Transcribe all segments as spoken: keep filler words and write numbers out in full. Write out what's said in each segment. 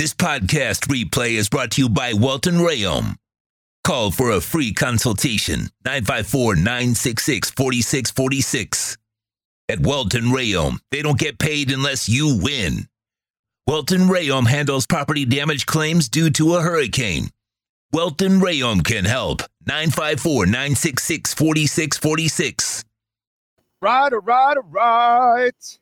This podcast replay is brought to you by Welton Rayom. Call for a free consultation, nine five four, nine six six, four six four six. At Welton Rayom, they don't get paid unless you win. Welton Rayom handles property damage claims due to a hurricane. Welton Rayom can help. nine five four, nine six six, four six four six. Right, all right, all right.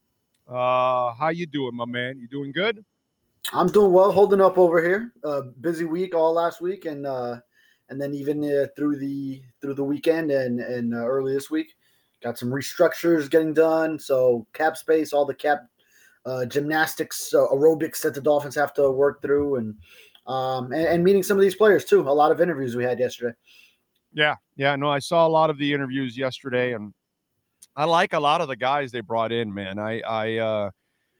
Uh, how you doing, my man? You doing good? I'm doing well, holding up over here. Uh, busy week all last week, and uh, and then even uh, through the through the weekend and and uh, early this week, got some restructures getting done. So cap space, all the cap uh, gymnastics, uh, aerobics that the Dolphins have to work through, and, um, and and meeting some of these players too. A lot of interviews we had yesterday. Yeah, yeah. No, I saw a lot of the interviews yesterday, and I like a lot of the guys they brought in. Man, I I uh,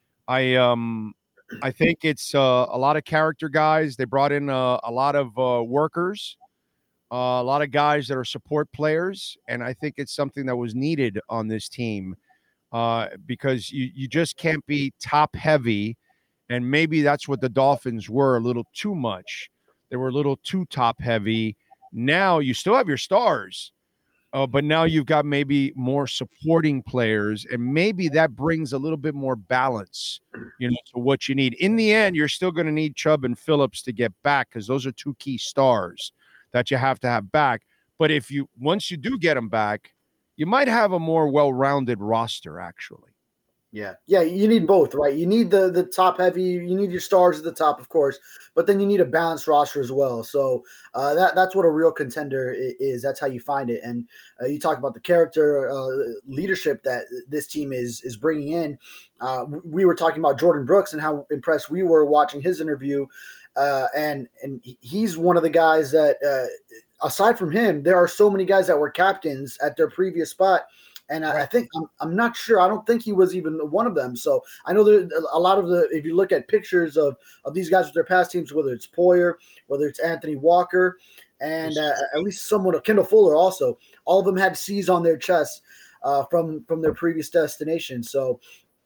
I um. I think it's uh, a lot of character guys. They brought in uh, a lot of uh, workers, uh, a lot of guys that are support players, and I think it's something that was needed on this team uh, because you, you just can't be top heavy, and maybe that's what the Dolphins were a little too much. They were a little too top heavy. Now you still have your stars, uh, but now you've got maybe more supporting players, and maybe that brings a little bit more balance, you know, to what you need. In the end, you're still going to need Chubb and Phillips to get back because those are two key stars that you have to have back. But if you once you do get them back, you might have a more well-rounded roster, actually. Yeah, yeah, you need both, right? You need the the top heavy, you need your stars at the top, of course, but then you need a balanced roster as well. So uh, that that's what a real contender is. That's how you find it. And uh, you talk about the character uh, leadership that this team is is bringing in. Uh, we were talking about Jordan Brooks and how impressed we were watching his interview, uh, and and he's one of the guys that, uh, aside from him, there are so many guys that were captains at their previous spot. And I, I think I'm, I'm not sure. I don't think he was even one of them. So I know there a lot of the, if you look at pictures of, of these guys with their past teams, whether it's Poyer, whether it's Anthony Walker, and uh, at least someone of Kendall Fuller also, all of them had C's on their chests uh, from, from their previous destination. So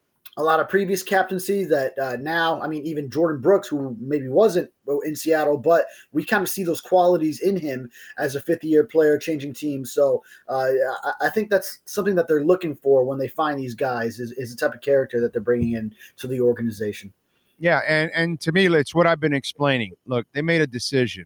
a lot of previous captaincies that uh, now, I mean, even Jordan Brooks, who maybe wasn't in Seattle, but we kind of see those qualities in him as a fifth-year player changing teams. So uh, I, I think that's something that they're looking for when they find these guys is, is the type of character that they're bringing in to the organization. Yeah, and, and to me, it's what I've been explaining. Look, they made a decision.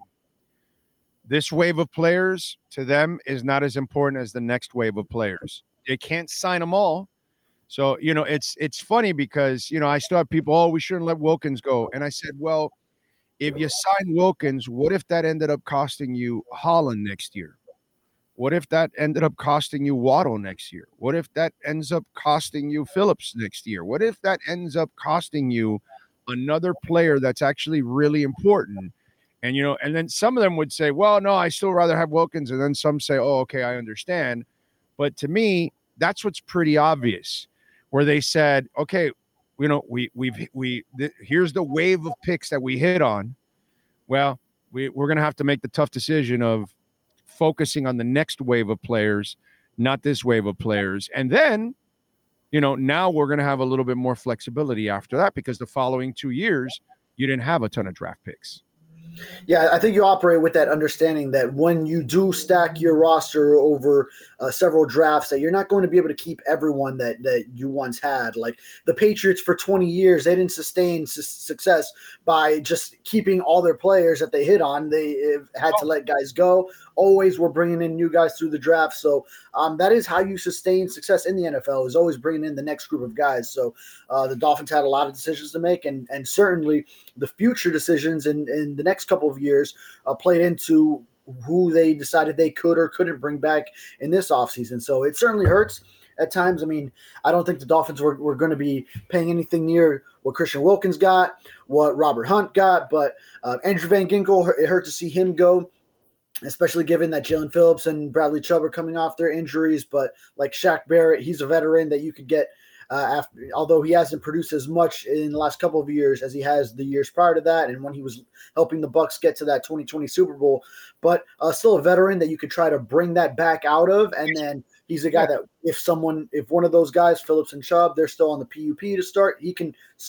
This wave of players, to them, is not as important as the next wave of players. They can't sign them all. So, you know, it's it's funny because, you know, I still have people, oh, we shouldn't let Wilkins go. And I said, well, if you sign Wilkins, what if that ended up costing you Holland next year? What if that ended up costing you Waddle next year? What if that ends up costing you Phillips next year? What if that ends up costing you another player that's actually really important? And, you know, and then some of them would say, well, no, I still rather have Wilkins. And then some say, oh, okay, I understand. But to me, that's what's pretty obvious. Where they said, okay, you know, we we've we th- here's the wave of picks that we hit on. Well, we we're gonna have to make the tough decision of focusing on the next wave of players, not this wave of players. And then, you know, now we're gonna have a little bit more flexibility after that because the following two years you didn't have a ton of draft picks. Yeah, I think you operate with that understanding that when you do stack your roster over uh, several drafts, that you're not going to be able to keep everyone that, that you once had. Like the Patriots for twenty years, they didn't sustain su- success by just keeping all their players that they hit on. They had to let guys go. Always were bringing in new guys through the draft. So um, that is how you sustain success in the N F L, is always bringing in the next group of guys. So uh, the Dolphins had a lot of decisions to make, and and certainly the future decisions in, in the next couple of years uh, played into who they decided they could or couldn't bring back in this offseason. So it certainly hurts at times. I mean, I don't think the Dolphins were, were going to be paying anything near what Christian Wilkins got, what Robert Hunt got, but uh, Andrew Van Ginkel, it hurt to see him go, especially given that Jalen Phillips and Bradley Chubb are coming off their injuries. But like Shaq Barrett, he's a veteran that you could get uh, after, although he hasn't produced as much in the last couple of years as he has the years prior to that, and when he was helping the Bucs get to that twenty twenty Super Bowl. But uh, still a veteran that you could try to bring that back out of, and then he's a guy yeah. that if someone, if one of those guys, Phillips and Chubb, they're still on the P U P to start, he can start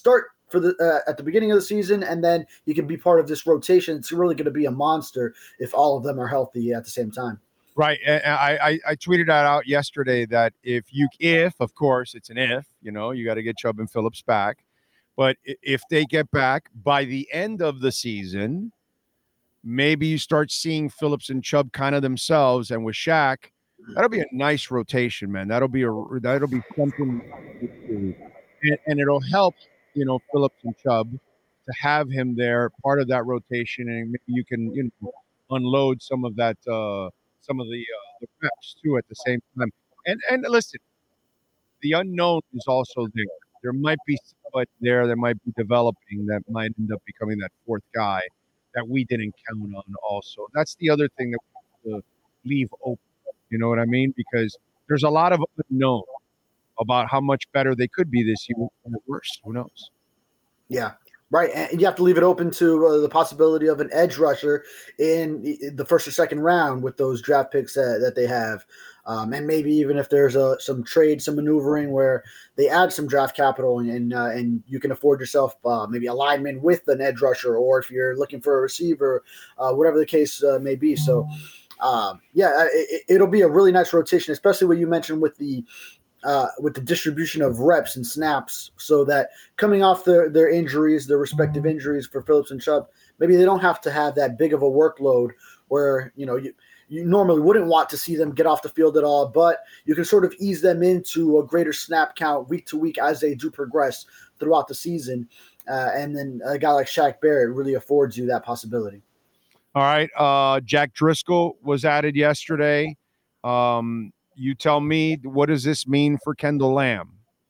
for the uh, at the beginning of the season, and then you can be part of this rotation. It's really going to be a monster if all of them are healthy at the same time. Right. And I, I, I tweeted that out yesterday that if you, if, of course, it's an if, you know, you got to get Chubb and Phillips back. But if they get back by the end of the season, maybe you start seeing Phillips and Chubb kind of themselves. And with Shaq, that'll be a nice rotation, man. That'll be a, that'll be something. And, and it'll help, you know, Phillips and Chubb to have him there, part of that rotation. And maybe you can, you know, unload some of that, uh, some of the, uh, the reps too at the same time. And and listen, the unknown is also there. There might be somebody there that might be developing that might end up becoming that fourth guy that we didn't count on also. That's the other thing that we have to leave open. You know what I mean? Because there's a lot of unknown about how much better they could be this year or worse. Who knows? Yeah. Right, and you have to leave it open to uh, the possibility of an edge rusher in the first or second round with those draft picks that, that they have, um, and maybe even if there's a some trade, some maneuvering where they add some draft capital and and, uh, and you can afford yourself uh, maybe a lineman with an edge rusher, or if you're looking for a receiver, uh, whatever the case uh, may be. So, um, yeah, it, it'll be a really nice rotation, especially what you mentioned with the. Uh, with the distribution of reps and snaps, so that coming off their, their injuries, their respective injuries for Phillips and Chubb, maybe they don't have to have that big of a workload where, you know, you, you normally wouldn't want to see them get off the field at all, but you can sort of ease them into a greater snap count week to week as they do progress throughout the season. Uh, and then a guy like Shaq Barrett really affords you that possibility. All right. Uh, Jack Driscoll was added yesterday. Um, You tell me, what does this mean for Kendall Lamb?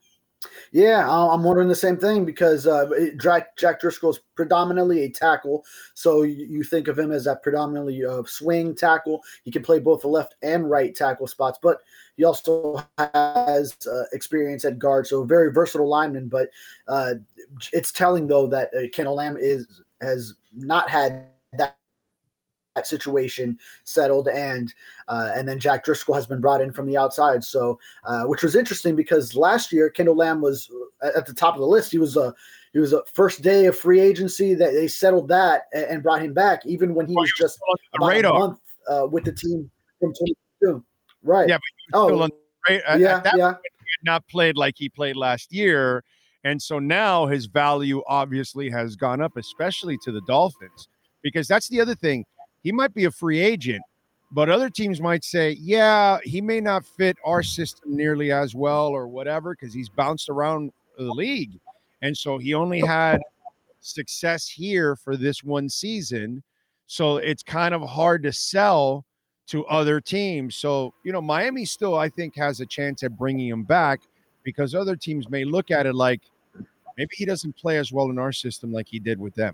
Yeah, I'm wondering the same thing because uh, Jack, Jack Driscoll is predominantly a tackle. So you, you think of him as that predominantly uh, swing tackle. He can play both the left and right tackle spots, but he also has uh, experience at guard. So very versatile lineman. But uh, it's telling, though, that uh, Kendall Lamb is has not had that. That situation settled, and uh, and then Jack Driscoll has been brought in from the outside. So, uh, which was interesting because last year Kendall Lamb was at the top of the list. He was a he was a first day of free agency that they settled that and, and brought him back, even when he was just about a month uh, with the team from twenty-two. Right? Yeah, but oh, still on the radar. yeah, At that yeah. point, he had not played like he played last year, and so now his value obviously has gone up, especially to the Dolphins, because that's the other thing. He might be a free agent, but other teams might say, yeah, he may not fit our system nearly as well or whatever because he's bounced around the league. And so he only had success here for this one season. So it's kind of hard to sell to other teams. So, you know, Miami still, I think, has a chance at bringing him back because other teams may look at it like maybe he doesn't play as well in our system like he did with them.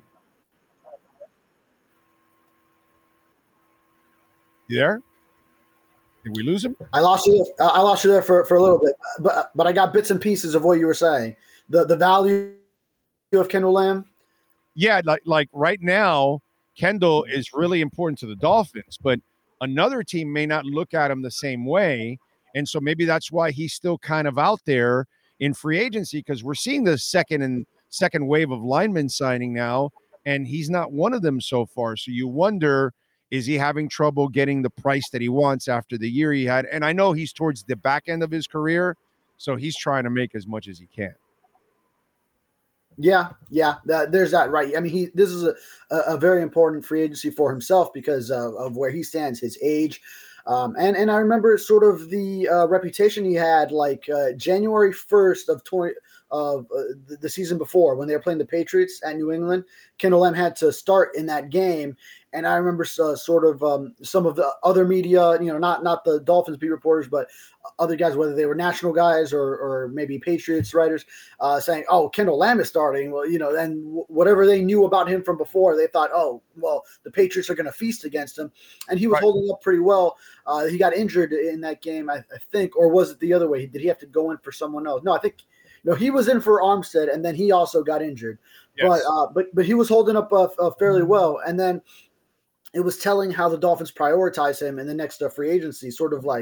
You there? Did we lose him? I lost you. I lost you there for, for a little bit, but but I got bits and pieces of what you were saying. The the value of Kendall Lamb. Yeah, like like right now, Kendall is really important to the Dolphins, but another team may not look at him the same way, and so maybe that's why he's still kind of out there in free agency because we're seeing the second and second wave of linemen signing now, and he's not one of them so far. So you wonder. Is he having trouble getting the price that he wants after the year he had? And I know he's towards the back end of his career, so he's trying to make as much as he can. Yeah, yeah, that, there's that, right. I mean, he this is a, a very important free agency for himself because uh, of where he stands, his age. Um, and, and I remember sort of the uh, reputation he had like uh, January first of twenty of uh, the, the season before when they were playing the Patriots at New England. Kendall Lamb had to start in that game. And I remember uh, sort of um, some of the other media, you know, not not the Dolphins beat reporters, but other guys, whether they were national guys or or maybe Patriots writers, uh, saying, "Oh, Kendall Lamb is starting." Well, you know, and w- whatever they knew about him from before, they thought, "Oh, well, the Patriots are going to feast against him," and he was Right. holding up pretty well. Uh, he got injured in that game, I, I think, or was it the other way? Did he have to go in for someone else? No, I think. No, he was in for Armstead, and then he also got injured. Yes. But uh, but but he was holding up uh, uh, fairly well, and then. It was telling how the Dolphins prioritize him in the next uh, free agency, sort of like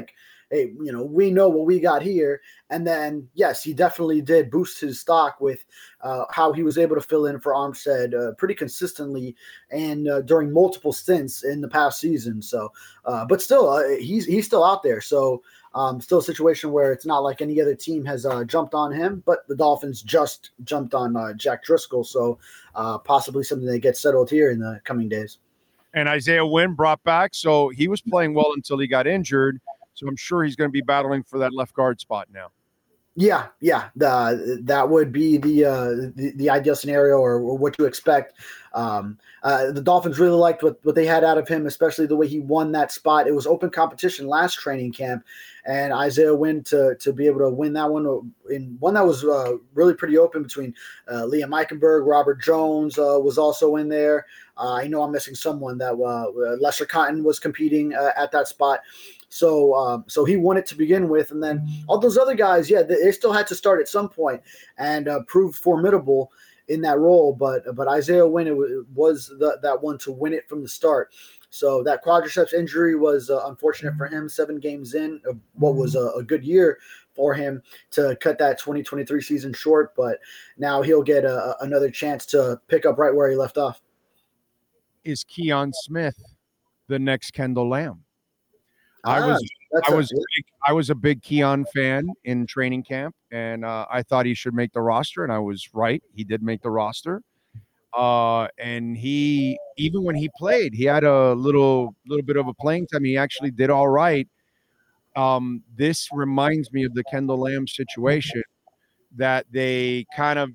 hey, you know, we know what we got here. And then, yes, he definitely did boost his stock with uh, how he was able to fill in for Armstead uh, pretty consistently and uh, during multiple stints in the past season. So, uh, but still, uh, he's he's still out there. So, um, still a situation where it's not like any other team has uh, jumped on him, but the Dolphins just jumped on uh, Jack Driscoll. So, uh, possibly something that gets settled here in the coming days. And Isaiah Wynn brought back, so he was playing well until he got injured. So I'm sure he's going to be battling for that left guard spot now. Yeah, yeah, the, that would be the, uh, the the ideal scenario, or, or what you expect. Um, uh, the Dolphins really liked what, what they had out of him, especially the way he won that spot. It was open competition last training camp, and Isaiah Wynn to to be able to win that one in one that was uh, really pretty open between uh, Liam Eichenberg, Robert Jones uh, was also in there. Uh, I know I'm missing someone that uh, Lester Cotton was competing uh, at that spot. So, um, so he won it to begin with, and then all those other guys, yeah, they, they still had to start at some point and uh, proved formidable in that role. But but Isaiah Wynn it, w- it was the, that one to win it from the start. So that quadriceps injury was uh, unfortunate for him. Seven games in, uh, what was a, a good year for him to cut that twenty twenty-three season short. But now he'll get a, another chance to pick up right where he left off. Is Keon Smith the next Kendall Lamb? I Ah, was I a- was big, I was a big Keon fan in training camp, and uh, I thought he should make the roster, and I was right. He did make the roster, uh, and he even when he played, he had a little little bit of a playing time. He actually did all right. Um, this reminds me of the Kendall Lamb situation, that they kind of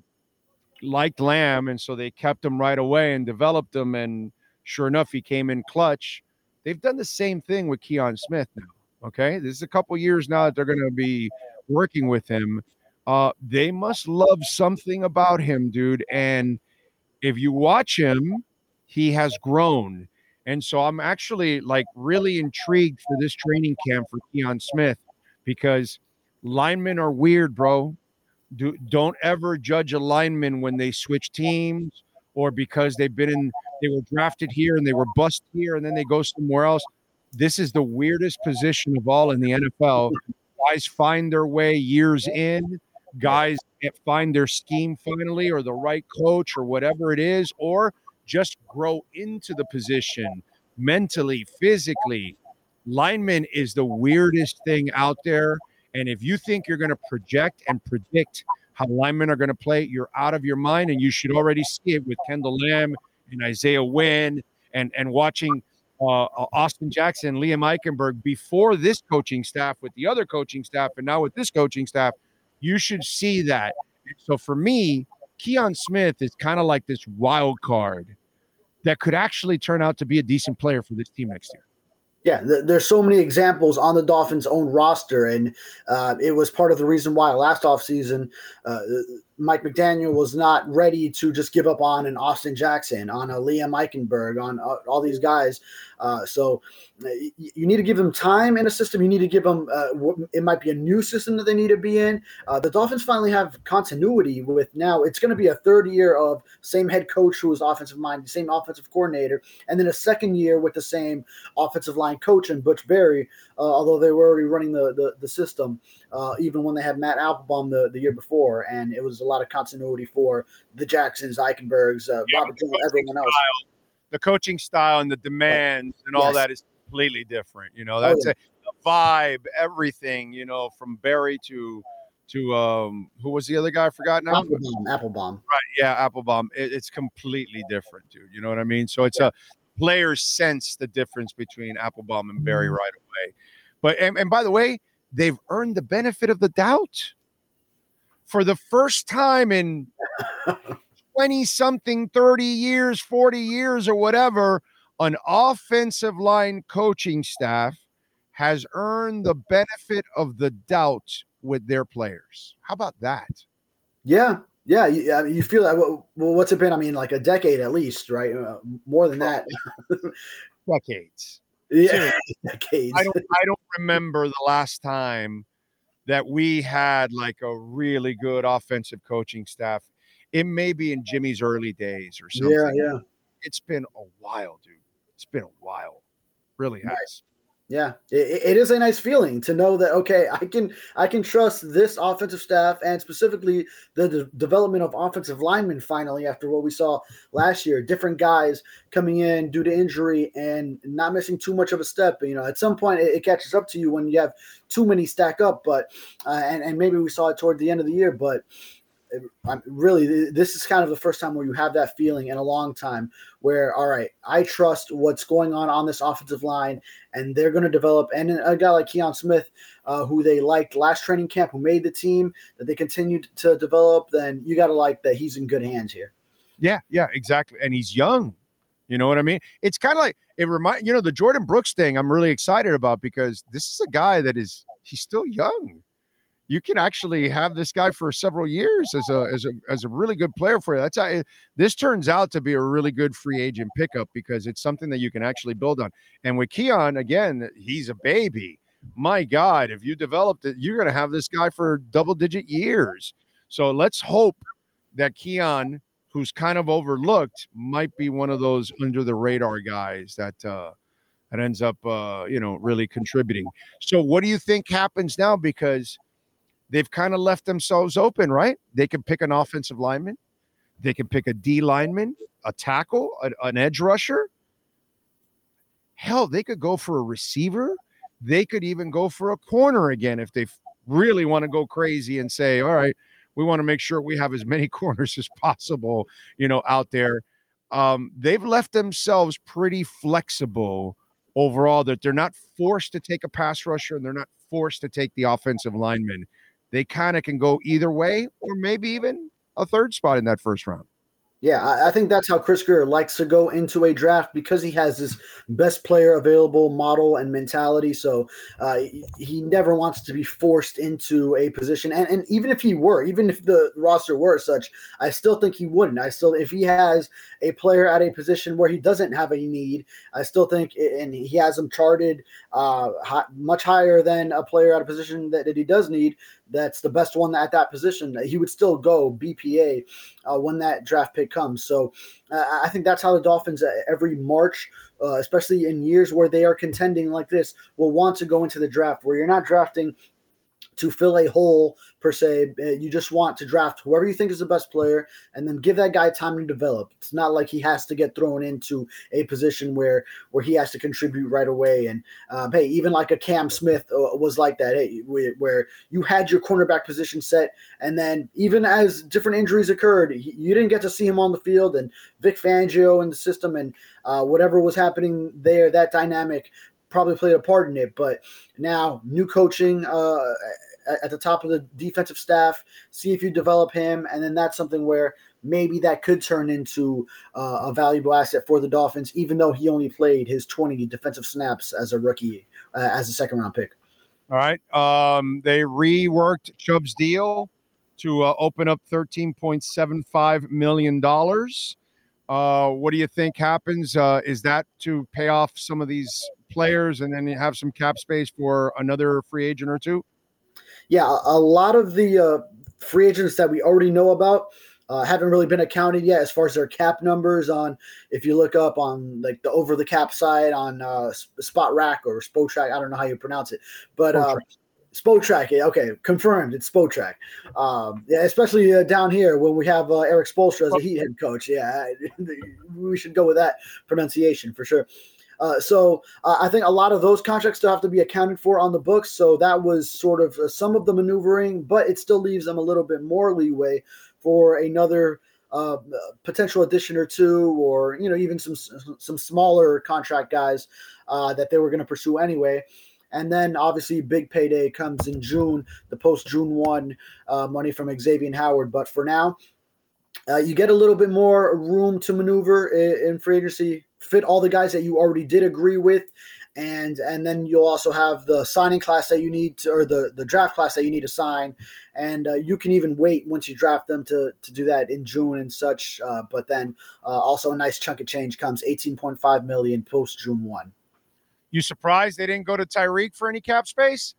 liked Lamb, and so they kept him right away and developed him, and sure enough, he came in clutch. They've done the same thing with Keon Smith now. Okay, this is a couple years now that they're going to be working with him. Uh, they must love something about him, dude. And if you watch him, he has grown. And so I'm actually like really intrigued for this training camp for Keon Smith, because linemen are weird, bro. Do, don't ever judge a lineman when they switch teams, or because they've been in, they were drafted here and they were bust here and then they go somewhere else. This is the weirdest position of all in the N F L. Guys find their way years in. Guys find their scheme finally, or the right coach, or whatever it is, or just grow into the position mentally, physically. Lineman is the weirdest thing out there. And if you think you're going to project and predict how linemen are going to play, you're out of your mind. And you should already see it with Kendall Lamb and Isaiah Wynn, and, and watching uh, Austin Jackson, Liam Eichenberg before this coaching staff, with the other coaching staff, and now with this coaching staff. You should see that. So for me, Keon Smith is kind of like this wild card that could actually turn out to be a decent player for this team next year. Yeah, th- there's so many examples on the Dolphins' own roster, and uh, it was part of the reason why last offseason uh, Mike McDaniel was not ready to just give up on an Austin Jackson, on a Liam Eichenberg, on uh, all these guys. Uh, so uh, you need to give them time in a system. You need to give them uh, – it might be a new system that they need to be in. Uh, the Dolphins finally have continuity with now. It's going to be a third year of same head coach who was offensive minded, same offensive coordinator, and then a second year with the same offensive line coach and Butch Berry, uh, although they were already running the the, the system, uh, even when they had Matt Applebaum the, the year before. And it was a lot of continuity for the Jacksons, Eichenbergs, uh, Yeah, Robert Jones, everyone else. Style, the coaching style and the demands and all Yes. that is completely different. You know, that's Oh, yeah. a, the vibe, everything, you know, from Berry to, to um, who was the other guy? I forgot now. Applebaum, Applebaum. Right. Yeah. Applebaum. It, it's completely different, dude. You know what I mean? So it's a players sense the difference between Applebaum and Berry right away. But, and, and by the way, they've earned the benefit of the doubt for the first time in twenty something, thirty years, forty years, or whatever. An offensive line coaching staff has earned the benefit of the doubt with their players. How about that? Yeah. Yeah. You, I mean, you feel that. Well, what's it been? I mean, like a decade at least, right? Uh, more than that. Decades. Yeah. Decades. I don't, I don't remember the last time that we had like a really good offensive coaching staff. It may be in Jimmy's early days or something. Yeah. Yeah. It's been a while, dude. It's been a while. Really has. Yeah, it, it is a nice feeling to know that, okay, I can I can trust this offensive staff and specifically the de- development of offensive linemen finally after what we saw last year. Different guys coming in due to injury and not missing too much of a step. You know, at some point it, it catches up to you when you have too many stack up, but uh, and, and maybe we saw it toward the end of the year, but I'm really, this is kind of the first time where you have that feeling in a long time where, all right, I trust what's going on on this offensive line and they're going to develop. And a guy like Keon Smith, uh, who they liked last training camp, who made the team, that they continued to develop, then you got to like that he's in good hands here. Yeah, yeah, exactly. And he's young. You know what I mean? It's kind of like, it remind you know, the Jordan Brooks thing I'm really excited about because this is a guy that is, he's still young. You can actually have this guy for several years as a as a as a really good player for you. That's how it, this turns out to be a really good free agent pickup because it's something that you can actually build on. And with Keon, again, he's a baby. My God, if you developed it, you're going to have this guy for double digit years. So let's hope that Keon, who's kind of overlooked, might be one of those under the radar guys that uh, that ends up uh, you know really contributing. So what do you think happens now? Because they've kind of left themselves open, right? They can pick an offensive lineman. They can pick a D lineman, a tackle, a, an edge rusher. Hell, they could go for a receiver. They could even go for a corner again if they really want to go crazy and say, all right, we want to make sure we have as many corners as possible, you know, out there. Um, they've left themselves pretty flexible overall that they're not forced to take a pass rusher and they're not forced to take the offensive lineman. They kind of can go either way or maybe even a third spot in that first round. Yeah, I, I think that's how Chris Grier likes to go into a draft because he has this best player available model and mentality. So uh, he, he never wants to be forced into a position. And, and even if he were, even if the roster were such, I still think he wouldn't. I still, if he has a player at a position where he doesn't have a need, I still think, and he has him charted uh, high, much higher than a player at a position that, that he does need, that's the best one at that position, he would still go B P A uh, when that draft pick comes. So uh, I think that's how the Dolphins uh, every March, uh, especially in years where they are contending like this, will want to go into the draft where you're not drafting to fill a hole per se. You just want to draft whoever you think is the best player and then give that guy time to develop. It's not like he has to get thrown into a position where where he has to contribute right away. And um, hey, even like a Cam Smith was like that, hey, where you had your cornerback position set, and then even as different injuries occurred, you didn't get to see him on the field, and Vic Fangio in the system and uh, whatever was happening there, that dynamic probably played a part in it. But now new coaching uh, at the top of the defensive staff, see if you develop him. And then that's something where maybe that could turn into uh, a valuable asset for the Dolphins, even though he only played his twenty defensive snaps as a rookie, uh, as a second round pick. All right. Um, they reworked Chubb's deal to uh, open up thirteen point seven five million dollars. Uh, what do you think happens? Uh, is that to pay off some of these players and then you have some cap space for another free agent or two? Yeah, a lot of the uh, free agents that we already know about uh, haven't really been accounted yet as far as their cap numbers on, if you look up on like the over the cap side on uh, Spot Rack or Spotrac, I don't know how you pronounce it, but uh, Spotrac, yeah, okay, confirmed, it's Spotrac. Um, yeah, especially uh, down here when we have uh, Eric Spoelstra as a Heat head coach. Yeah, we should go with that pronunciation for sure. Uh, so uh, I think a lot of those contracts still have to be accounted for on the books. So that was sort of uh, some of the maneuvering, but it still leaves them a little bit more leeway for another uh, potential addition or two, or, you know, even some some smaller contract guys uh, that they were going to pursue anyway. And then obviously big payday comes in June, the post-June first uh, money from Xavier Howard. But for now, uh, you get a little bit more room to maneuver in, in free agency, fit all the guys that you already did agree with. And and then you'll also have the signing class that you need to, or the, the draft class that you need to sign. And uh, you can even wait once you draft them to, to do that in June and such. Uh, but then uh, also a nice chunk of change comes, eighteen point five million dollars post-June first. You surprised they didn't go to Tyreek for any cap space?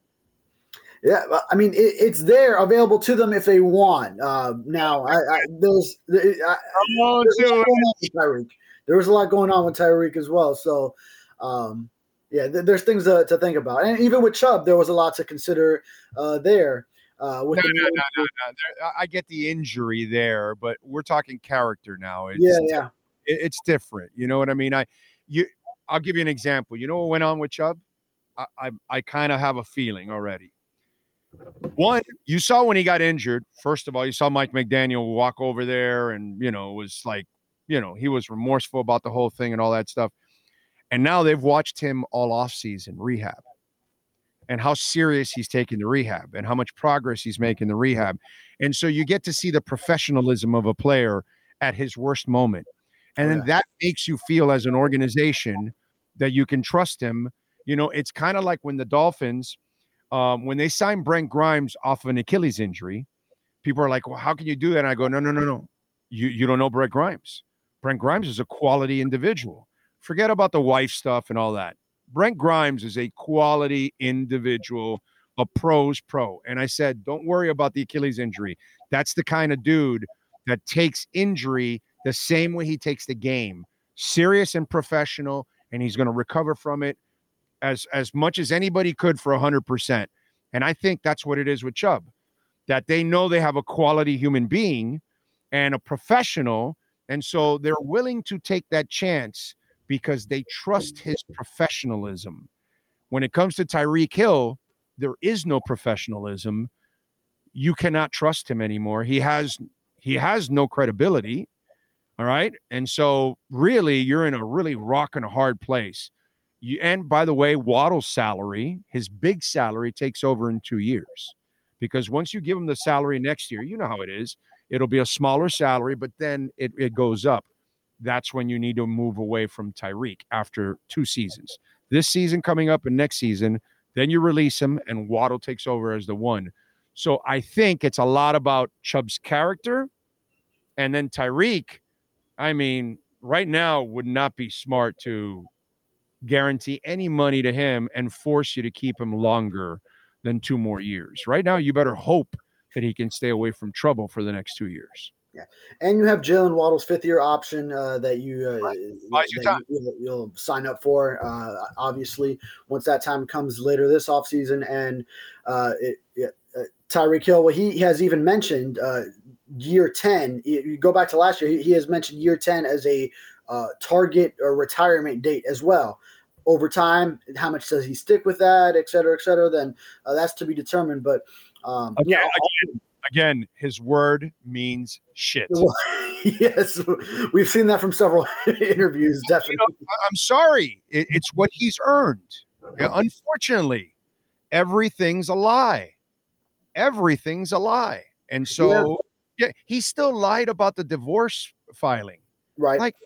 Yeah, I mean, it, it's there available to them if they want. Uh, now, I, I, there's, I, there's Tyreek. There was a lot going on with Tyreek as well. So, um, Yeah, th- there's things to, to think about. And even with Chubb, there was a lot to consider uh, there. Uh, with no, the no, no, no, no. There, I get the injury there, but we're talking character now. It's, yeah, yeah. it, it's different. You know what I mean? I, you, I'll give you an example. You know what went on with Chubb? I, I, I kind of have a feeling already. One, you saw when he got injured. First of all, you saw Mike McDaniel walk over there, and you know, was like, you know, he was remorseful about the whole thing and all that stuff. And now they've watched him all offseason rehab, and how serious he's taking the rehab and how much progress he's making the rehab. And so you get to see the professionalism of a player at his worst moment. And then that makes you feel as an organization that you can trust him. You know, it's kind of like when the Dolphins, um, when they signed Brent Grimes off of an Achilles injury, people are like, well, how can you do that? And I go, no, no, no, no. You, you don't know Brent Grimes. Brent Grimes is a quality individual. Forget about the wife stuff and all that. Brent Grimes is a quality individual, a pro's pro. And I said, don't worry about the Achilles injury. That's the kind of dude that takes injury the same way he takes the game, serious and professional, and he's going to recover from it as, as much as anybody could for one hundred percent. And I think that's what it is with Chubb, that they know they have a quality human being and a professional, and so they're willing to take that chance because they trust his professionalism. When it comes to Tyreek Hill, there is no professionalism. You cannot trust him anymore. He has he has no credibility. All right. And so really, you're in a really rock and a hard place. You, and by the way, Waddle's salary, his big salary, takes over in two years. Because once you give him the salary next year, you know how it is. It'll be a smaller salary, but then it, it goes up. That's when you need to move away from Tyreek after two seasons. This season coming up and next season, then you release him and Waddle takes over as the one. So I think it's a lot about Chubb's character. And then Tyreek, I mean, right now would not be smart to guarantee any money to him and force you to keep him longer than two more years. Right now, you better hope that he can stay away from trouble for the next two years. Yeah, and you have Jalen Waddle's fifth-year option uh, that you uh, right. that you, you'll, you'll sign up for. Uh, obviously, once that time comes later this offseason, and uh, it, it, uh, Tyreek Hill, well, he has even mentioned uh, year ten. You go back to last year; he, he has mentioned year ten as a uh, target or retirement date as well. Over time, how much does he stick with that, et cetera, et cetera? Then uh, that's to be determined. But um, again, yeah. Again, again, his word means shit. Yes, we've seen that from several interviews. Definitely. You know, I'm sorry. It, it's what he's earned. Yeah, unfortunately, everything's a lie. Everything's a lie. And so yeah. yeah, he still lied about the divorce filing. Right. Like,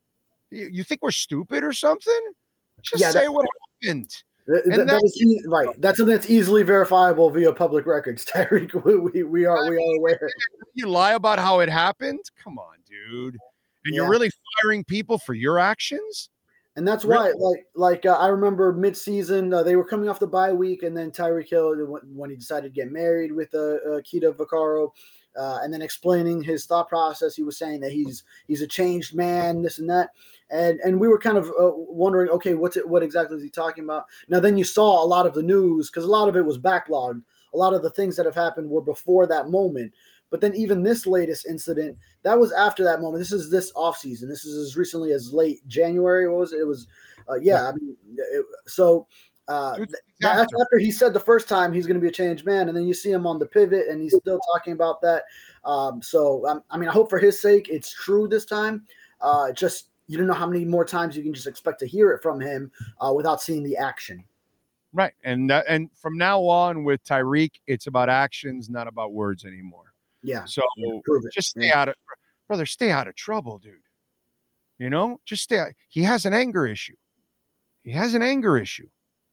you, you think we're stupid or something? Just yeah, say that, what happened. That, that, that is e- right. That's something that's easily verifiable via public records. Tyreek, we, we, we are I we mean, are aware. You lie about how it happened? Come on, dude. And yeah. you're really firing people for your actions? And that's really? why, like, like uh, I remember mid-season, uh, they were coming off the bye week, and then Tyreek Hill, when he decided to get married with uh, uh, Keita Vaccaro, uh, and then explaining his thought process, he was saying that he's he's a changed man, this and that. And and we were kind of uh, wondering, okay, what's it, what exactly is he talking about? Now, then you saw a lot of the news, because a lot of it was backlogged. A lot of the things that have happened were before that moment. But then even this latest incident, that was after that moment. This is this offseason. This is as recently as late January. What was it? It was, uh, yeah. I mean, it, so uh, that's after he said the first time he's going to be a changed man. And then you see him on the pivot, and he's still talking about that. Um, so, um, I mean, I hope for his sake it's true this time. Uh, just, you don't know how many more times you can just expect to hear it from him uh, without seeing the action. Right. And that, and from now on with Tyreek, it's about actions, not about words anymore. Yeah. So yeah, just stay yeah. out of, brother, stay out of trouble, dude. You know, just stay out. He has an anger issue. He has an anger issue.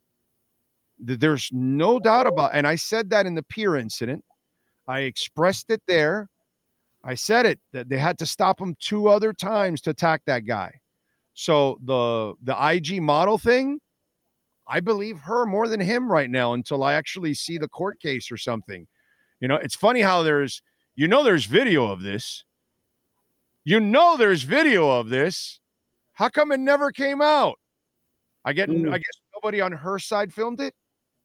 There's no doubt about, and I said that in the Pierre incident. I expressed it there. I said it, that they had to stop him two other times to attack that guy. So the the I G model thing, I believe her more than him right now until I actually see the court case or something. You know, it's funny how there's, you know, there's video of this. You know, there's video of this. How come it never came out? I get, mm. I guess nobody on her side filmed it?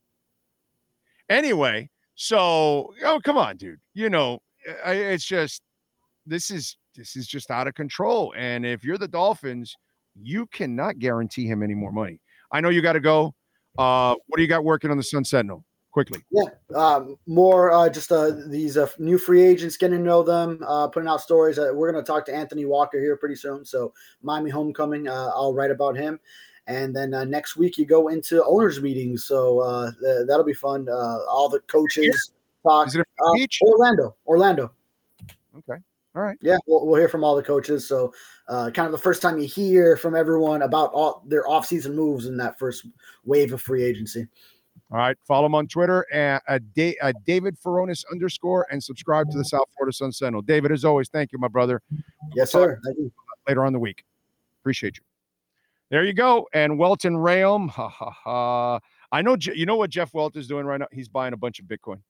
Anyway, so oh come on, dude. You know, I, it's just this is this is just out of control. And if you're the Dolphins, you cannot guarantee him any more money. I know you got to go. Uh, what do you got working on the Sun Sentinel? Quickly. Yeah, um, more uh, just uh, these uh, new free agents, getting to know them, uh, putting out stories. Uh, we're going to talk to Anthony Walker here pretty soon. So Miami Homecoming, uh, I'll write about him. And then uh, next week you go into owners meetings. So uh, th- that'll be fun. Uh, all the coaches talk. Is it a uh, beach? Orlando, Orlando. Okay. All right. Yeah, we'll, we'll hear from all the coaches. So uh, kind of the first time you hear from everyone about all their offseason moves in that first wave of free agency. All right. Follow him on Twitter at, at, da- at David Furones underscore and subscribe to the South Florida Sun Sentinel. David, as always, thank you, my brother. Yes, we'll sir. Thank you. Later on in the week. Appreciate you. There you go. And Welton Rayom. Ha, ha, ha. I know, you know what Jeff Welt is doing right now? He's buying a bunch of Bitcoin.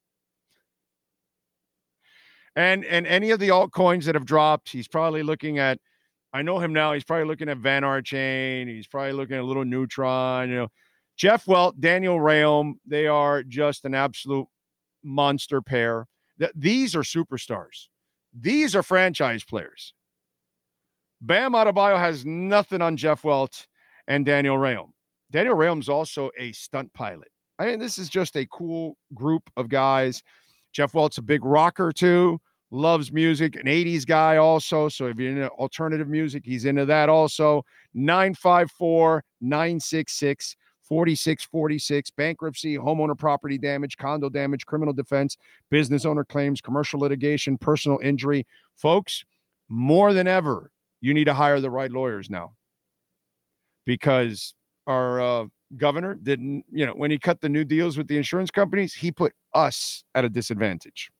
And and any of the altcoins that have dropped, he's probably looking at, I know him now, he's probably looking at Van Chain. He's probably looking at a little Neutron, you know. Jeff Welt, Daniel Rayom, they are just an absolute monster pair. Th- these are superstars. These are franchise players. Bam Adebayo has nothing on Jeff Welt and Daniel Rayom. Daniel Rayom's also a stunt pilot. I mean, this is just a cool group of guys. Jeff Welt's a big rocker too, loves music, an eighties guy also. So if you're into alternative music, he's into that also. nine five four, nine six six, four six four six, bankruptcy, homeowner property damage, condo damage, criminal defense, business owner claims, commercial litigation, personal injury. Folks, more than ever, you need to hire the right lawyers now, because our uh, governor didn't, you know, when he cut the new deals with the insurance companies, he put us at a disadvantage.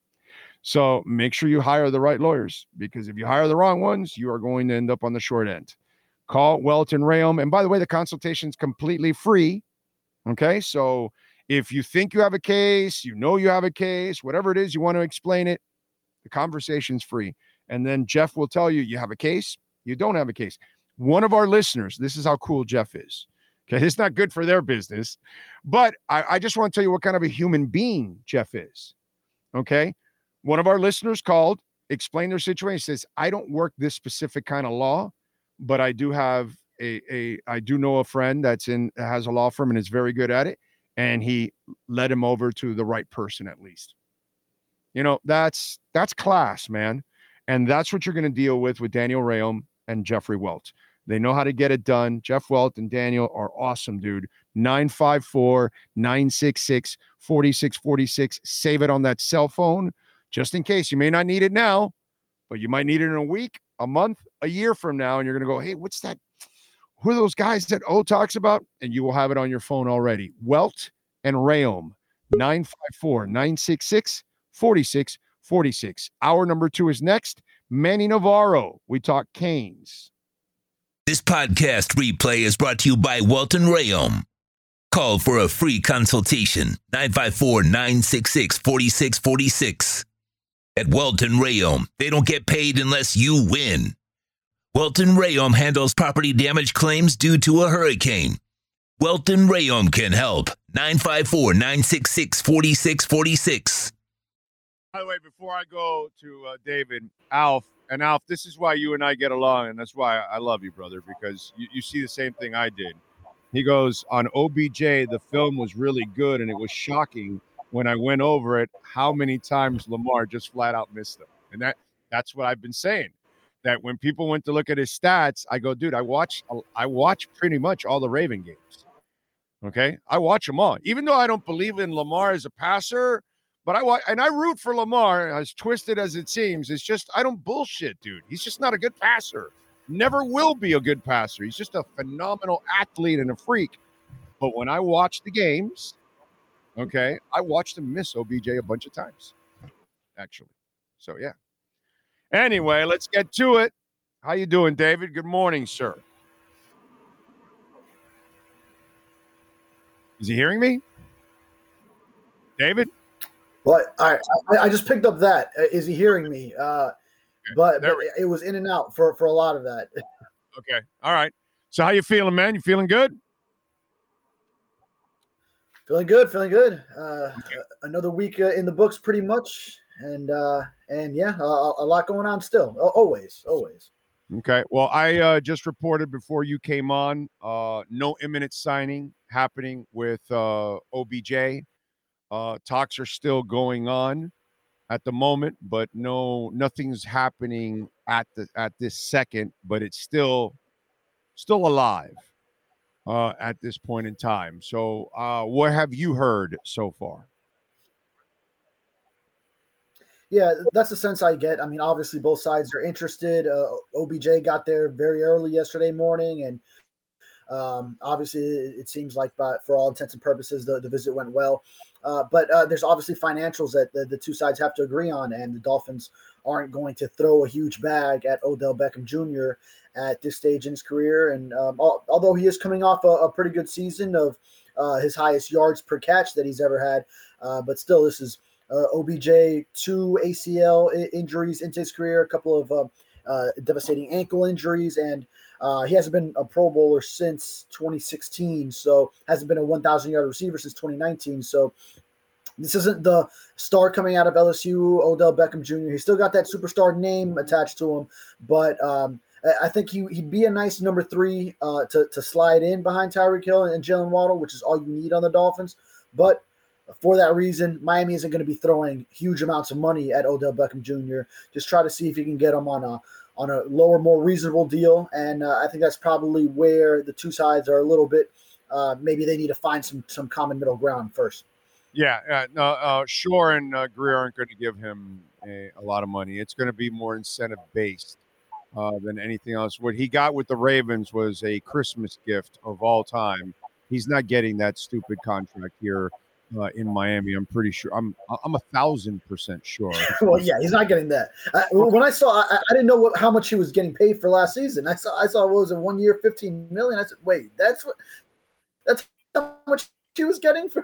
So make sure you hire the right lawyers, because if you hire the wrong ones, you are going to end up on the short end. Call Welton Rayom. And by the way, the consultation is completely free. Okay. So if you think you have a case, you know you have a case, whatever it is, you want to explain it, the conversation's free. And then Jeff will tell you, you have a case, you don't have a case. One of our listeners, this is how cool Jeff is. Okay. It's not good for their business, but I, I just want to tell you what kind of a human being Jeff is. Okay. One of our listeners called, explained their situation, says, I don't work this specific kind of law, but I do have a, a, I do know a friend that's in, has a law firm and is very good at it. And he led him over to the right person, at least. You know, that's, that's class, man. And that's what you're going to deal with with Daniel Rayom and Jeffrey Welt. They know how to get it done. Jeff Welt and Daniel are awesome, dude. nine five four, nine six six, four six four six. Save it on that cell phone, just in case. You may not need it now, but you might need it in a week, a month, a year from now. And you're going to go, hey, what's that? Who are those guys that O talks about? And you will have it on your phone already. Welt and Rayom, nine five four, nine six six, four six four six. Hour number two is next. Manny Navarro. We talk Canes. This podcast replay is brought to you by Welton Rayom. Call for a free consultation, nine five four, nine six six, four six four six. At Welton Rayom, they don't get paid unless you win. Welton Rayom handles property damage claims due to a hurricane. Welton Rayom can help. nine five four, nine six six, four six four six. By the way, before I go to uh, David, Alf, and Alf, this is why you and I get along, and that's why I love you, brother, because you, you see the same thing I did. He goes, on O B J, the film was really good, and it was shocking when I went over it how many times Lamar just flat out missed them. And that that's what I've been saying, that when people went to look at his stats, I go, dude, I watch, I watch pretty much all the Raven games. Okay? I watch them all. Even though I don't believe in Lamar as a passer, but I watch, and I root for Lamar, as twisted as it seems. It's just, I don't bullshit, dude. He's just not a good passer. Never will be a good passer. He's just a phenomenal athlete and a freak. But when I watch the games, okay, I watched him miss O B J a bunch of times, actually. So, yeah. Anyway, let's get to it. How you doing, David? Good morning, sir. Is he hearing me? David? But all right, I, I just picked up that. Uh, Is he hearing me? Uh, Okay. but, There but we it was in and out for, for a lot of that. Okay. All right. So how you feeling, man? You feeling good? Feeling good, feeling good. Uh, another week uh, in the books, pretty much, and uh, and yeah, a, a lot going on still. Always, always. Okay. Well, I uh, just reported before you came on, uh, no imminent signing happening with uh, O B J. Uh, talks are still going on at the moment, but no, nothing's happening at the at this second. But it's still still alive uh, at this point in time. So, uh, what have you heard so far? Yeah, that's the sense I get. I mean, obviously both sides are interested. Uh, O B J got there very early yesterday morning, and um, obviously it seems like, by, for all intents and purposes, the, the visit went well. Uh, but uh, there's obviously financials that the, the two sides have to agree on, and the Dolphins aren't going to throw a huge bag at Odell Beckham Junior at this stage in his career. And um, al- although he is coming off a, a pretty good season of uh, his highest yards per catch that he's ever had, uh, but still, this is uh, O B J, two A C L I- injuries into his career, a couple of uh, uh, devastating ankle injuries, and uh, he hasn't been a Pro Bowler since twenty sixteen, so hasn't been a one thousand yard receiver since twenty nineteen. So this isn't the star coming out of L S U, Odell Beckham Junior He's still got that superstar name attached to him, but um, I think he, he'd be a nice number three uh, to, to slide in behind Tyreek Hill and Jalen Waddle, which is all you need on the Dolphins. But for that reason, Miami isn't going to be throwing huge amounts of money at Odell Beckham Junior Just try to see if you can get him on a on a lower, more reasonable deal. And uh, I think that's probably where the two sides are a little bit, uh, maybe they need to find some some common middle ground first. Yeah, uh, no, uh, Shore and uh, Greer aren't going to give him a, a lot of money. It's going to be more incentive-based uh, than anything else. What he got with the Ravens was a Christmas gift of all time. He's not getting that stupid contract here uh, in Miami. I'm pretty sure. I'm I'm a thousand percent sure. Well, yeah, he's not getting that. I, when I saw, I, I didn't know what, how much he was getting paid for last season. I saw, I saw what was it, one year, fifteen million. I said, wait, that's what, that's how much he was getting for.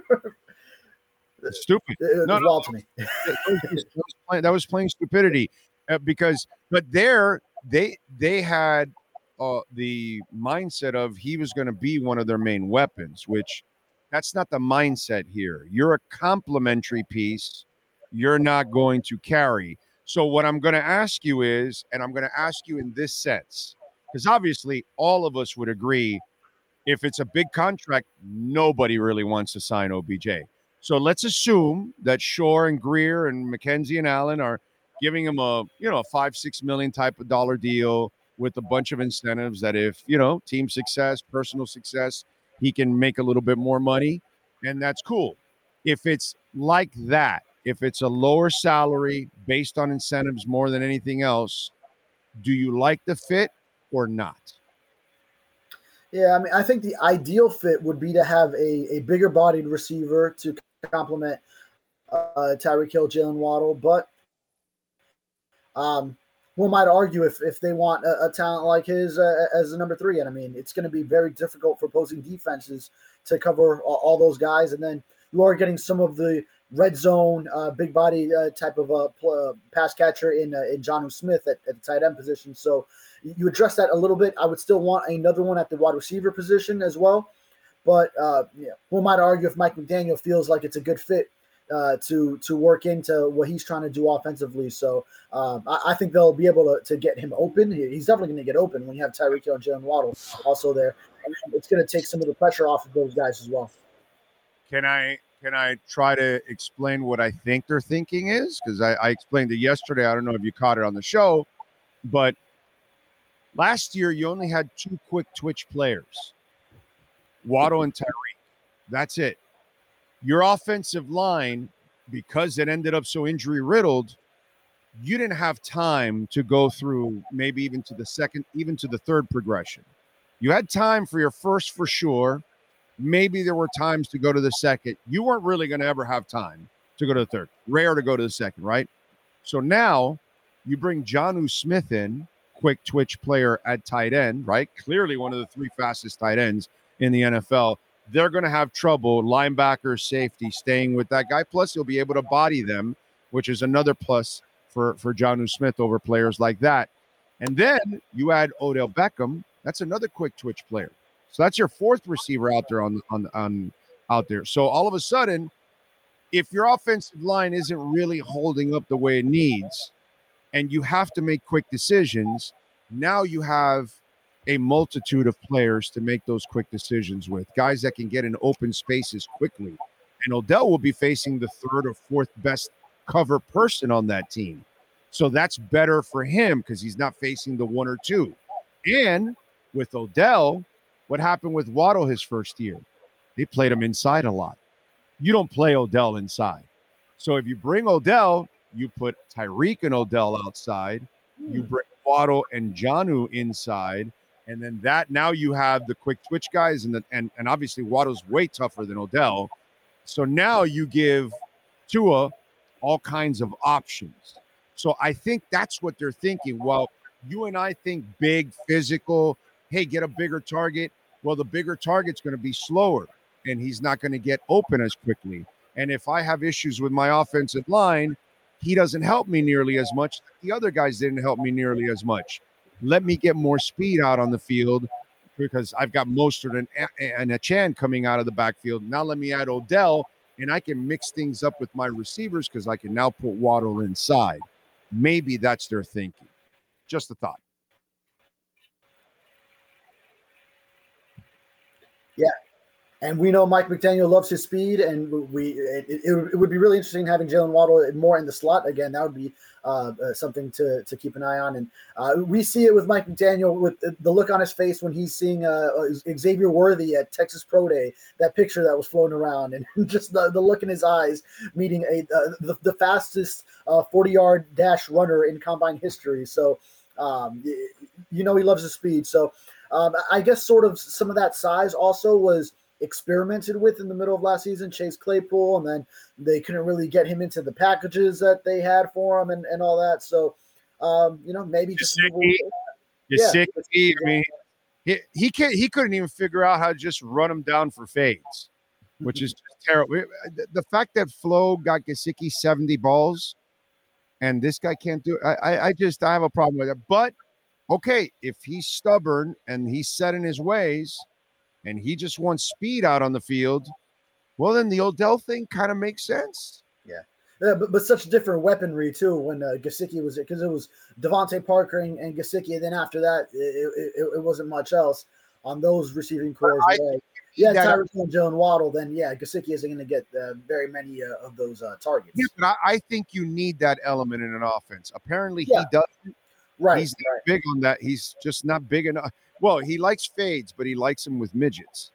It's stupid. It, no, it no, no. to me. that, was, that, was plain, that was plain stupidity uh, because, but there they they had uh, the mindset of he was going to be one of their main weapons, which that's not the mindset here. You're a complementary piece. You're not going to carry. So what I'm going to ask you is, and I'm going to ask you in this sense, because obviously all of us would agree, if it's a big contract, nobody really wants to sign O B J. So let's assume that Shore and Greer and McKenzie and Allen are giving him a, you know, a five, six million type of dollar deal with a bunch of incentives that if, you know, team success, personal success, he can make a little bit more money, and that's cool. If it's like that, if it's a lower salary based on incentives more than anything else, do you like the fit or not? Yeah, I mean, I think the ideal fit would be to have a, a bigger bodied receiver to complement uh, Tyreek Hill, Jalen Waddle, but um, one might argue if, if they want a, a talent like his uh, as a number three. And I mean, it's going to be very difficult for opposing defenses to cover all, all those guys. And then you are getting some of the red zone, uh, big body uh, type of a uh, pass catcher in uh, in Jonnu Smith at, at the tight end position. So you address that a little bit. I would still want another one at the wide receiver position as well. But uh, yeah, one might argue if Mike McDaniel feels like it's a good fit uh, to to work into what he's trying to do offensively. So um, I, I think they'll be able to, to get him open. He's definitely going to get open when you have Tyreek Hill and Jalen Waddle also there. And it's going to take some of the pressure off of those guys as well. Can I can I try to explain what I think their thinking is? Because I, I explained it yesterday. I don't know if you caught it on the show, but last year you only had two quick twitch players, Waddle and Tyreek. That's it. Your offensive line, because it ended up so injury riddled, you didn't have time to go through maybe even to the second, even to the third progression. You had time for your first for sure. Maybe there were times to go to the second. You weren't really going to ever have time to go to the third. Rare to go to the second, right? So now you bring Jonnu Smith in, quick twitch player at tight end, right? Clearly one of the three fastest tight ends in the N F L. They're going to have trouble, linebacker, safety, staying with that guy. Plus, he'll be able to body them, which is another plus for, for Jonnu Smith over players like that. And then you add Odell Beckham. That's another quick twitch player. So that's your fourth receiver out there on on on out there. So all of a sudden, if your offensive line isn't really holding up the way it needs, and you have to make quick decisions, now you have a multitude of players to make those quick decisions with, guys that can get in open spaces quickly. And Odell will be facing the third or fourth best cover person on that team. So that's better for him because he's not facing the one or two. And with Odell, what happened with Waddle his first year? They played him inside a lot. You don't play Odell inside. So if you bring Odell, you put Tyreek and Odell outside. You bring Waddle and Jonnu inside. And then that now you have the quick twitch guys. And, the, and, and obviously Waddle's way tougher than Odell. So now you give Tua all kinds of options. So I think that's what they're thinking. Well, you and I think big, physical, hey, get a bigger target. Well, the bigger target's going to be slower, and he's not going to get open as quickly. And if I have issues with my offensive line, he doesn't help me nearly as much. The other guys didn't help me nearly as much. Let me get more speed out on the field because I've got Mostert and, and Achane coming out of the backfield. Now let me add Odell, and I can mix things up with my receivers because I can now put Waddle inside. Maybe that's their thinking. Just a thought. Yeah. And we know Mike McDaniel loves his speed, and we it, it, it would be really interesting having Jalen Waddle more in the slot. Again, that would be uh, uh, something to, to keep an eye on. And uh, we see it with Mike McDaniel with the, the look on his face when he's seeing uh, Xavier Worthy at Texas Pro Day, that picture that was floating around, and just the, the look in his eyes meeting a uh, the, the fastest forty-yard uh, dash runner in combine history. So, um, you know, he loves his speed. So um, I guess sort of some of that size also was experimented with in the middle of last season, Chase Claypool, and then they couldn't really get him into the packages that they had for him and, and all that. So, um, you know, maybe just Gesicki, yeah. I mean, he, he can't, he couldn't even figure out how to just run him down for fades, which is just terrible. The fact that Flo got Gesicki seventy balls and this guy can't do it, I, I, I just, I have a problem with it. But okay, if he's stubborn and he's set in his ways, and he just wants speed out on the field, well, then the Odell thing kind of makes sense. Yeah. Yeah, but, but such different weaponry, too, when uh, Gesicki was – because it was Devontae Parker and, and Gesicki, and then after that, it, it, it wasn't much else on those receiving cores. Right? Yeah, Tyreek and Jalen Waddle, then, yeah, Gesicki isn't going to get uh, very many uh, of those uh, targets. Yeah, but I, I think you need that element in an offense. Apparently, yeah. he doesn't. Right. He's not right. big on that. He's just not big enough. Well, he likes fades, but he likes them with midgets.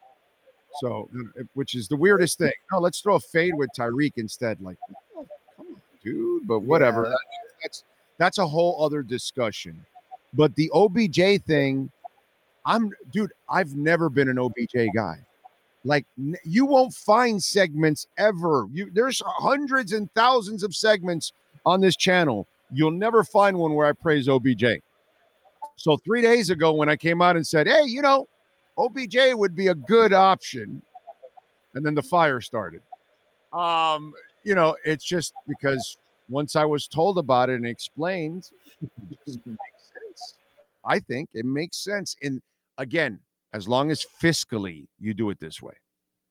So, which is the weirdest thing. No, let's throw a fade with Tyreek instead. Like, oh, come on, dude. But whatever. Yeah. That's that's a whole other discussion. But the O B J thing, I'm, dude. I've never been an O B J guy. Like, you won't find segments ever. You there's hundreds and thousands of segments on this channel. You'll never find one where I praise O B J. So three days ago when I came out and said, hey, you know, O B J would be a good option, and then the fire started. Um, you know, it's just because once I was told about it and explained, it just makes sense. I think it makes sense. And again, as long as fiscally you do it this way.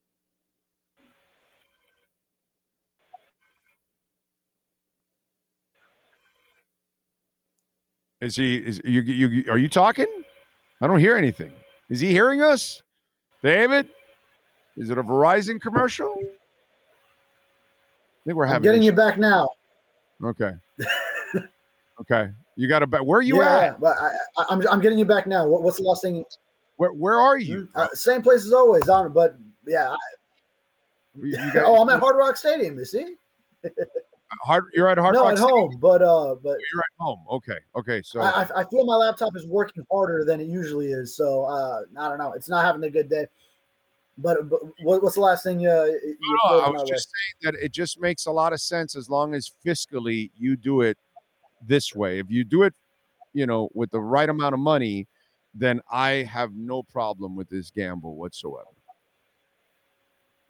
Is he, is you, you, are you talking? I don't hear anything. Is he hearing us? David? Is it a Verizon commercial? I think we're having I'm getting you back now. Okay. Okay. You got a back. Where are you yeah, at? Yeah, but I, I, I'm, I'm getting you back now. What, what's the last thing? Where, where are you? Uh, same place as always, on but yeah. I, you got, oh, I'm at Hard Rock Stadium, you see? Hard, you're at Hard no, Rock at Stadium? home, but uh, but you're at home. Okay, okay. So I, I feel my laptop is working harder than it usually is. So uh, I don't know. It's not having a good day. But, but what, what's the last thing? Uh, you no, I was just way? saying that it just makes a lot of sense as long as fiscally you do it this way. If you do it, you know, with the right amount of money, then I have no problem with this gamble whatsoever. Yeah.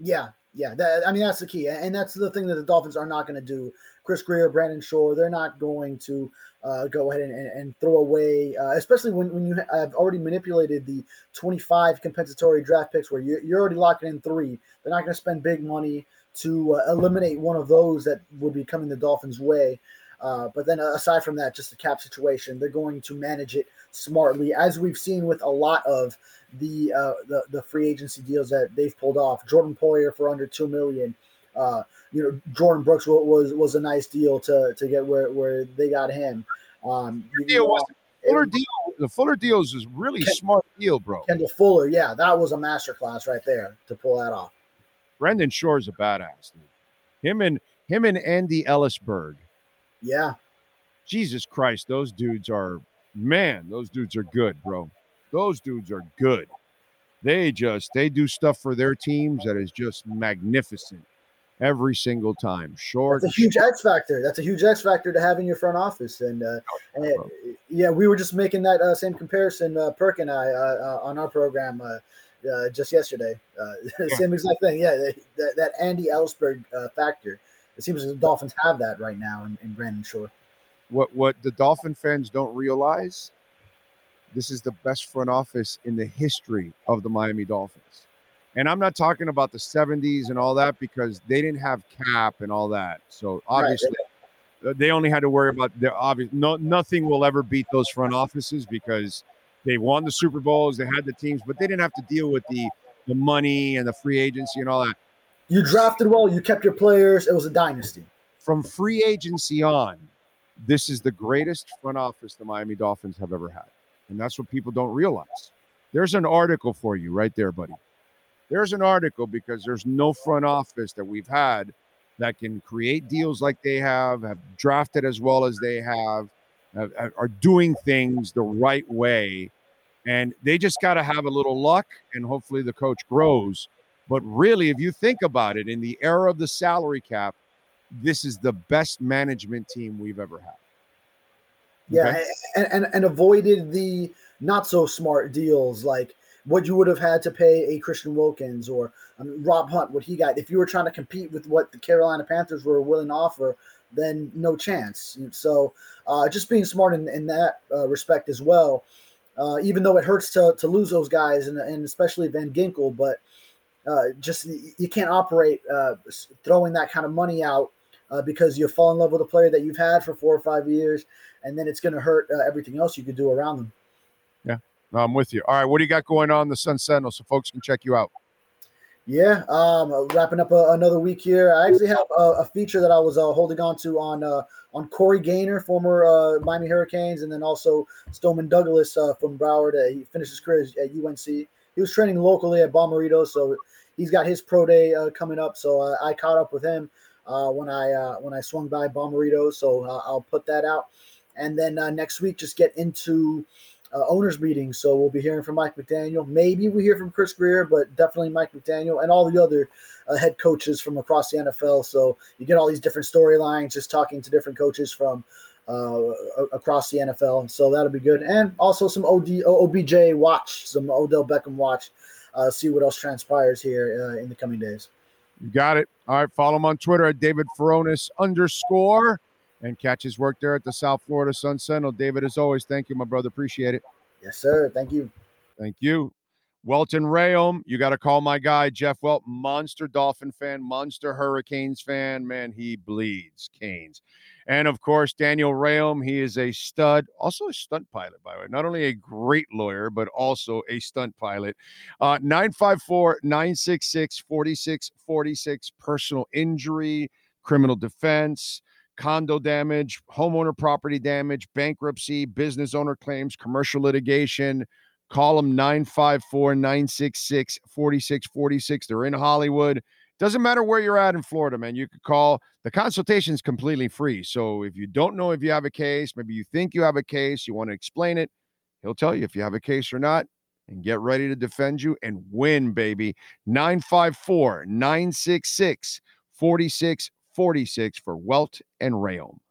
Yeah, that, I mean, that's the key. And that's the thing that the Dolphins are not going to do. Chris Greer, Brandon Shore, they're not going to uh, go ahead and, and throw away, uh, especially when, when you have already manipulated the twenty-five compensatory draft picks where you're, you're already locking in three. They're not going to spend big money to uh, eliminate one of those that would be coming the Dolphins' way. Uh, but then uh, aside from that, just the cap situation, they're going to manage it smartly, as we've seen with a lot of the uh, the, the free agency deals that they've pulled off. Jordan Poyer for under two million dollars. Uh, you know, Jordan Brooks was was a nice deal to to get where, where they got him. Um, the deal was the Fuller deal. The Fuller deals is really Ken, smart deal, bro. Kendall Fuller, yeah, that was a masterclass right there to pull that off. Brendan Shore's a badass, dude. Him and him and Andy Ellisberg. Yeah. Jesus Christ, those dudes are, man, those dudes are good, bro. Those dudes are good. They just, they do stuff for their teams that is just magnificent every single time. Short. That's a huge X factor. That's a huge X factor to have in your front office. And, uh, and it, yeah, we were just making that uh, same comparison, uh, Perk and I, uh, uh, on our program uh, uh, just yesterday. Uh, yeah. Same exact thing. Yeah, that, that Andy Ellisberg uh, factor. It seems like the Dolphins have that right now in, in Brandon Shore. What what the Dolphin fans don't realize, this is the best front office in the history of the Miami Dolphins. And I'm not talking about the seventies and all that because they didn't have cap and all that. So obviously right. they only had to worry about their obvious. No, nothing will ever beat those front offices because they won the Super Bowls, they had the teams, but they didn't have to deal with the the money and the free agency and all that. You drafted well. You kept your players. It was a dynasty. From free agency on, this is the greatest front office the Miami Dolphins have ever had. And that's what people don't realize. There's an article for you right there, buddy. There's an article because there's no front office that we've had that can create deals like they have, have drafted as well as they have, have are doing things the right way. And they just got to have a little luck, and hopefully the coach grows. But really, if you think about it, in the era of the salary cap, this is the best management team we've ever had. Yeah, okay? and, and and avoided the not so smart deals like what you would have had to pay a Christian Wilkins or I mean, Rob Hunt, what he got. If you were trying to compete with what the Carolina Panthers were willing to offer, then no chance. So uh, just being smart in, in that uh, respect as well, uh, even though it hurts to, to lose those guys and, and especially Van Ginkel, but Uh, just you can't operate uh, throwing that kind of money out uh, because you fall in love with a player that you've had for four or five years, and then it's going to hurt uh, everything else you could do around them. Yeah, no, I'm with you. All right, what do you got going on in the Sun Sentinel so folks can check you out? Yeah, um, wrapping up a, another week here. I actually have a, a feature that I was uh, holding on to on uh, on Corey Gaynor, former uh, Miami Hurricanes, and then also Stoneman Douglas uh, from Broward. Uh, he finished his career at U N C. He was training locally at Bommarito, so he's got his pro day uh, coming up. So uh, I caught up with him uh, when I uh, when I swung by Bommarito. So uh, I'll put that out. And then uh, next week, just get into uh, owners meetings. So we'll be hearing from Mike McDaniel. Maybe we hear from Chris Greer, but definitely Mike McDaniel and all the other uh, head coaches from across the N F L. So you get all these different storylines, just talking to different coaches from uh, across the N F L. So that'll be good. And also some O D, O B J watch, some Odell Beckham watch. Uh, see what else transpires here uh, in the coming days. You got it. All right, follow him on Twitter at David Furones underscore and catch his work there at the South Florida Sun Sentinel. David, as always, thank you, my brother. Appreciate it. Yes, sir. Thank you. Thank you. Welton Rayom, you got to call my guy, Jeff Welt, monster Dolphin fan, monster Hurricanes fan. Man, he bleeds Canes. And, of course, Daniel Rayom, he is a stud, also a stunt pilot, by the way. Not only a great lawyer, but also a stunt pilot. Uh, nine five four, nine six six, four six four six, personal injury, criminal defense, condo damage, homeowner property damage, bankruptcy, business owner claims, commercial litigation. Call them nine five four, nine six six, four six four six. They're in Hollywood. Doesn't matter where you're at in Florida, man. You could call. The consultation is completely free. So if you don't know if you have a case, maybe you think you have a case, you want to explain it, he'll tell you if you have a case or not and get ready to defend you and win, baby. nine five four, nine six six, four six four six for Welt and Rayom.